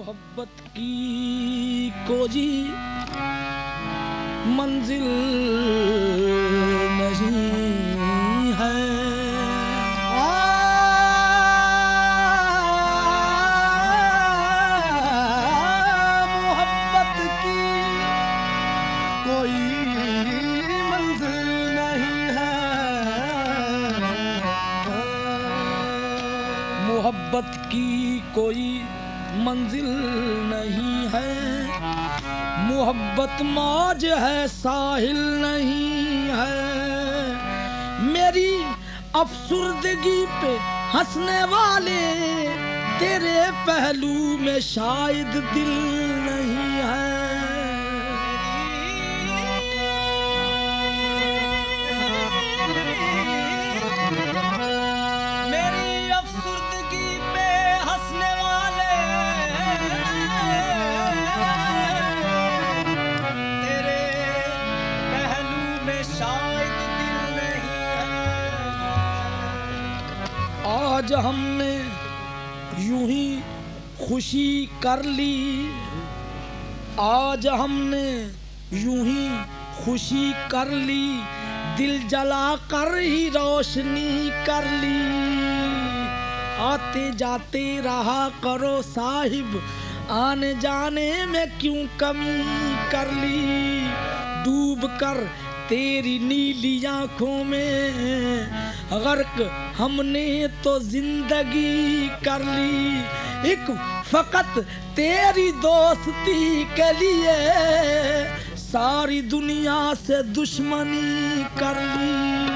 मोहब्बत की कोई मंजिल नहीं है। मोहब्बत की कोई मंजिल नहीं है। मोहब्बत की कोई मंजिल नहीं है। मोहब्बत मौज है साहिल नहीं है। मेरी अफसुर्दगी पे हंसने वाले तेरे पहलू में शायद दिल नहीं है। आज हमने यूं ही खुशी कर ली। आज हमने यूं ही खुशी कर ली। दिल जला कर ही रोशनी कर ली। आते जाते रहा करो साहिब, आने जाने में क्यों कमी कर ली। डूब कर तेरी नीली आंखों में गर्क हमने तो जिंदगी कर ली। एक फकत तेरी दोस्ती के लिए सारी दुनिया से दुश्मनी कर ली।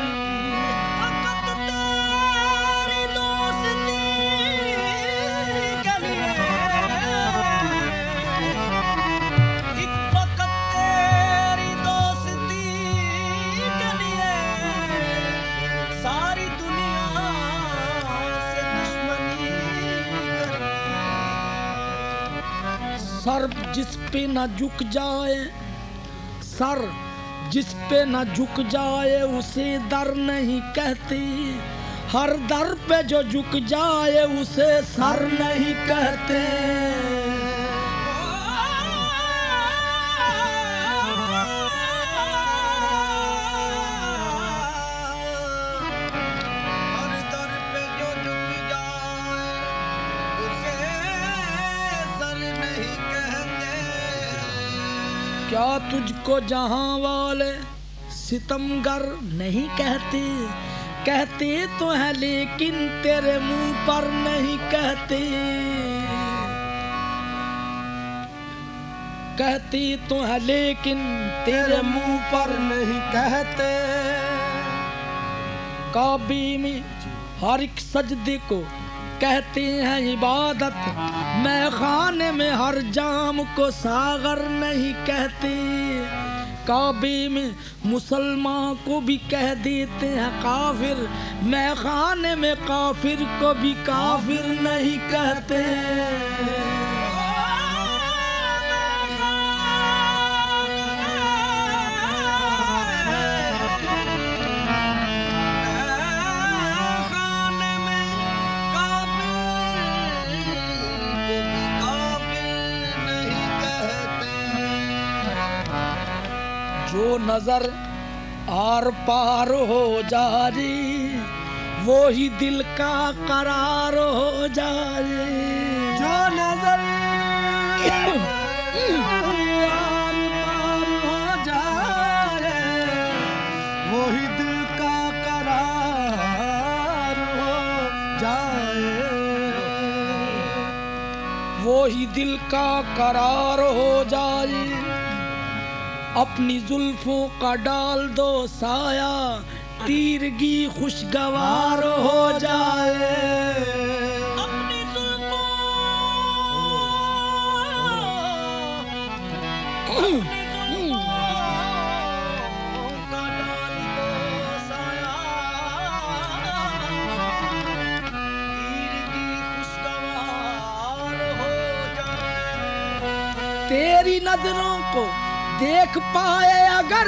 सर जिस पे न झुक जाए, सर जिस पे न झुक जाए उसे दर नहीं कहते। हर दर पे जो झुक जाए उसे सर नहीं कहते। क्या तुझको जहां वाले सितमगर नहीं कहते? कहते तो है लेकिन तेरे मुंह पर नहीं कहते। कहते तो है लेकिन तेरे मुंह पर नहीं कहते। काबे में हर एक सजदे को कहते हैं इबादत। मैं खाने में हर जाम को सागर नहीं कहते। काबे में मुसलमान को भी कह देते हैं काफिर। मैं खाने में काफिर को भी काफिर नहीं कहते। जो नजर आर पार हो जाए वो ही दिल का करार हो जाए। जो नजर आर पार हो जाए वो ही दिल का करार हो जाए। वो ही दिल का करार हो जाए। अपनी जुल्फों का डाल दो साया, तीरगी खुशगवार हो जाए। अपनी जुल्फों का डाल दो साया, तीरगी खुशगवार हो जाए। तेरी नजरों को देख पाए अगर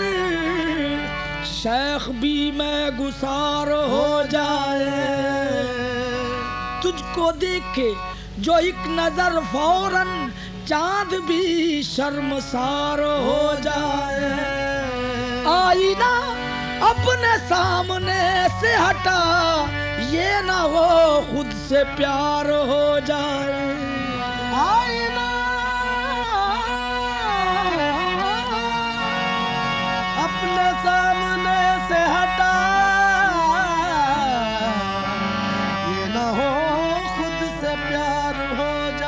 शेख भी मैं गुसार हो जाए। तुझको देखे जो एक नजर फौरन चांद भी शर्मसार हो जाए। आईना अपने सामने से हटा, ये ना हो खुद से प्यार हो जाए। आईना अपने सामने से हटा, ये ना हो खुद से प्यार हो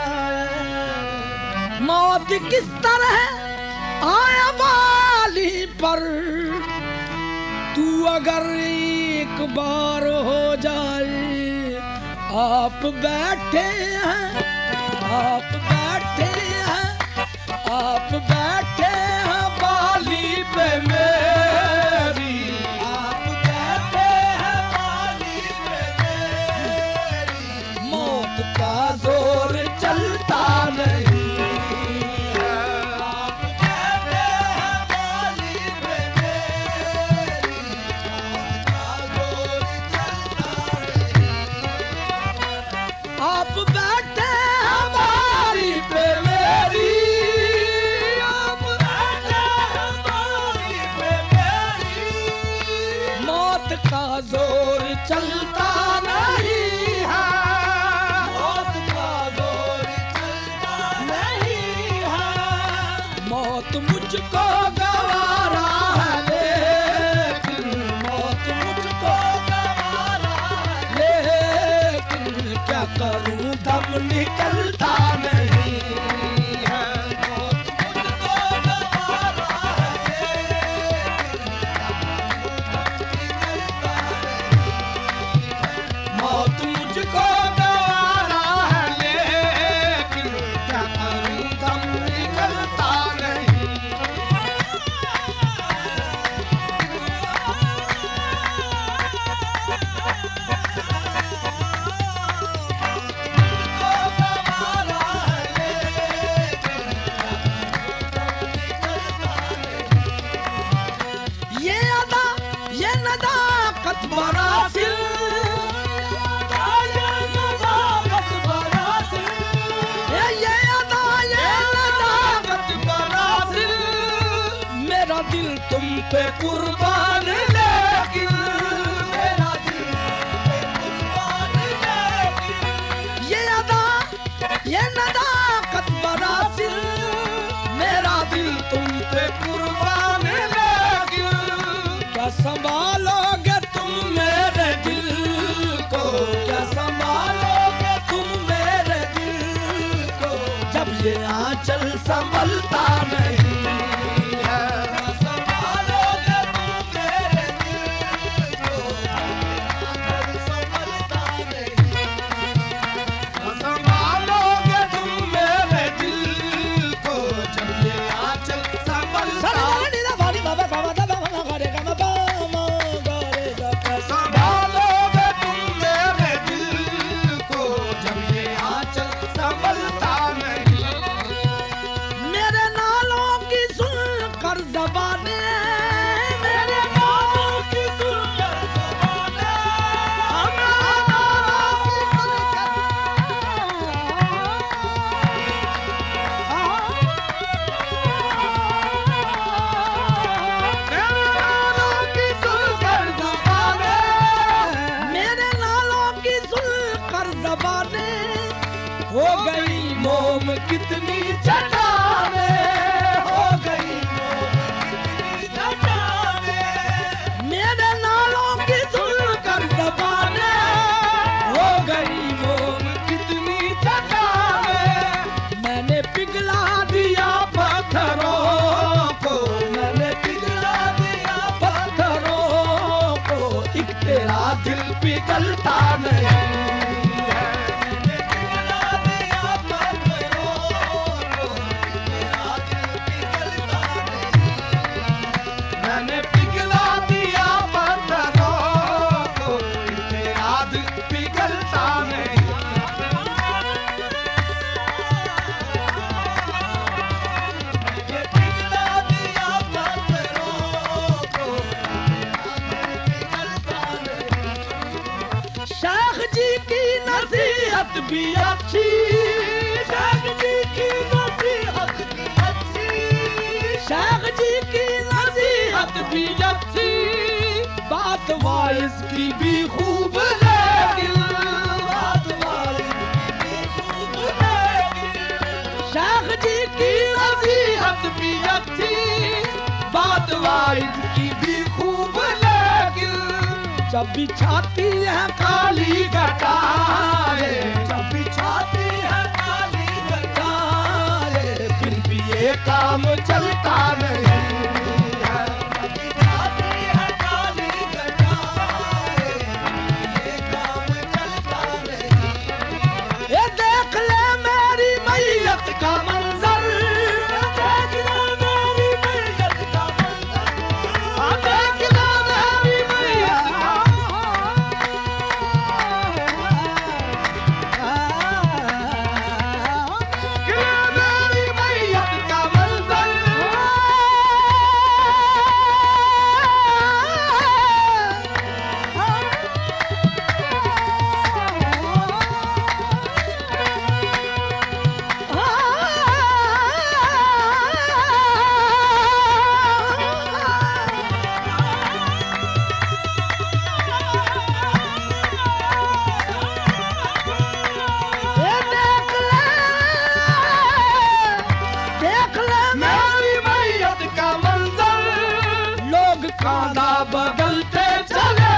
जाए। मौत किस तरह आया बाली पर, तू अगर एक बार हो जाए। आप बैठे हैं, आप बैठे हैं, आप बैठे हैं बाली पे मेरी, आप बैठे हैं बाली पे मेरी। मौत का जोर चलता नहीं, आप बैठे हमारी पे मेरी, आप बैठे हमारी पे मेरी। मौत का जोर चलता नहीं है, मौत का जोर चलता नहीं है। मौत मुझको गवारा है, लेकिन मौत मुझको गवारा है, लेकिन क्या करूं दम निकलता नहीं है। मौत मुझको गवारा है, मौत मुझको गवारा है, लेकिन क्या करूं दम निकलता नहीं। बरासिल, ये अदा ये नज़ाकत बरासिल। मेरा दिल तुम पे कुर्बान, लेकिन मेरा दिल तुम पे कुर्बान, लेकिन ये अदा ये नज़ाकत बरासिल। मेरा दिल तुम पे कुर्बान, लेकिन क्या संभालोगे मेरे दिल को, क्या संभालोगे तुम मेरे दिल को, जब ये आंचल संभलता नहीं है। संभालोगे तुम मेरे दिल को, आंचल संभलता नहीं। संभालोगे तुम मेरे दिल को, जब ये आंचल संभलता नहीं। संभालोगे तुम मेरे दिल को, जब ये आंचल संभलता नहीं। मेरे नालों की सुन कर ज़बाने, मेरे नालों की सुन कर ज़बाने, हो गई मोम कितनी चट्टाने, हो गई मोम कितनी चट्टाने। मेरे नालों की सुनकर ज़बाने, हो गई मोम कितनी चट्टाने। मैंने पिघला दिया पत्थरों को, मैंने पिघला दिया पत्थरों को, एक तेरा दिल पिघलता नहीं। शेख जी की नसीहत भी अच्छी वाइज की भी खूब लेकिन बात वाइज की खूब लेकिन शेख जी की नसीहत भी अच्छी बात वाइज की भी खूब लेकिन जब बिछाती है काली घटाए जब बिछाती है काली घटाए फिर भी ये काम चलता नहीं है जब बिछाती है काली घटाए ये काम चलता नहीं ये देख ले मेरी मैयत का मंजर देख ले मेरी मैयत का मंजर देख ले मेरी मैयत कांधा बदलते चले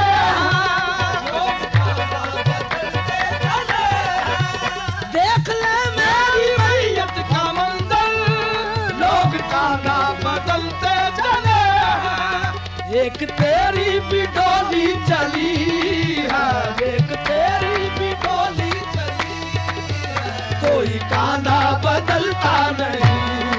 देख ले मेरी मैयत का मंजर लोग कांधा बदलते चले एक तेरी भी डोली चली है एक तेरी भी डोली चली है कोई कांधा बदलता नहीं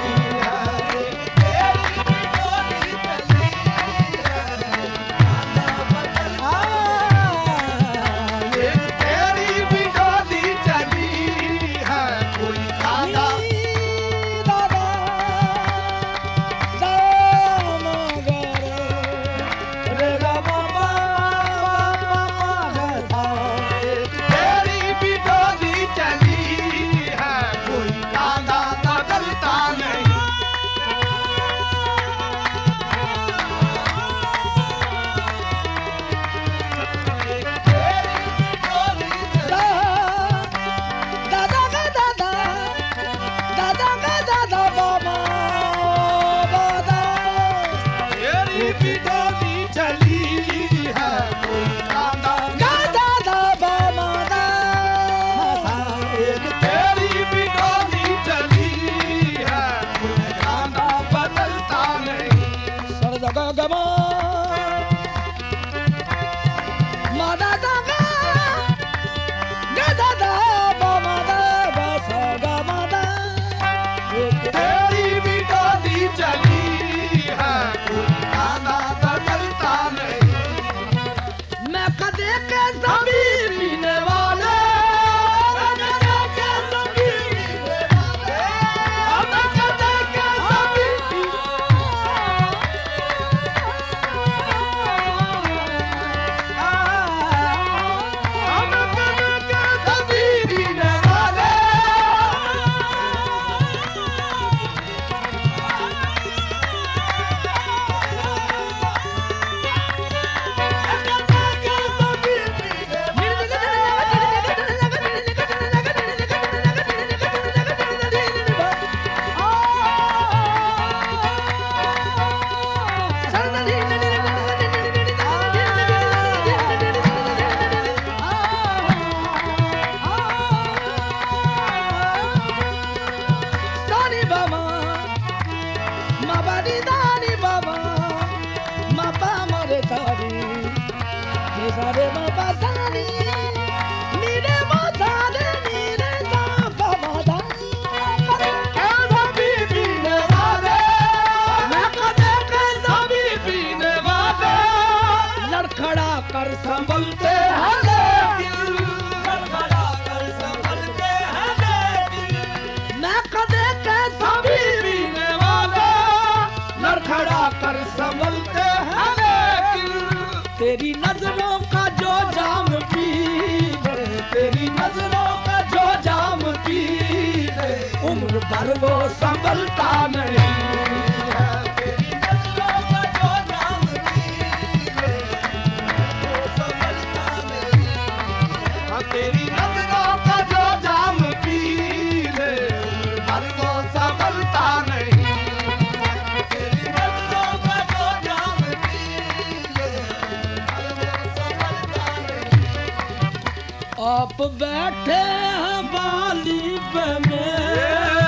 संभलते हैं लेकिन लड़खड़ा कर संभलते हैं लेकिन मैं कदे के सभी पीने वाले लड़खड़ा कर संभलते हैं लेकिन तेरी नजरों का जो जाम पी ले तेरी नजरों का जो जाम पी ले उम्र भर वो संभलता नहीं तेरी नजरों का जो जाम पी ले हर वो संभलता नहीं। तेरी नजरों का जो जाम पी ले हर वो संभलता नहीं। आप बैठे हैं बाली पे में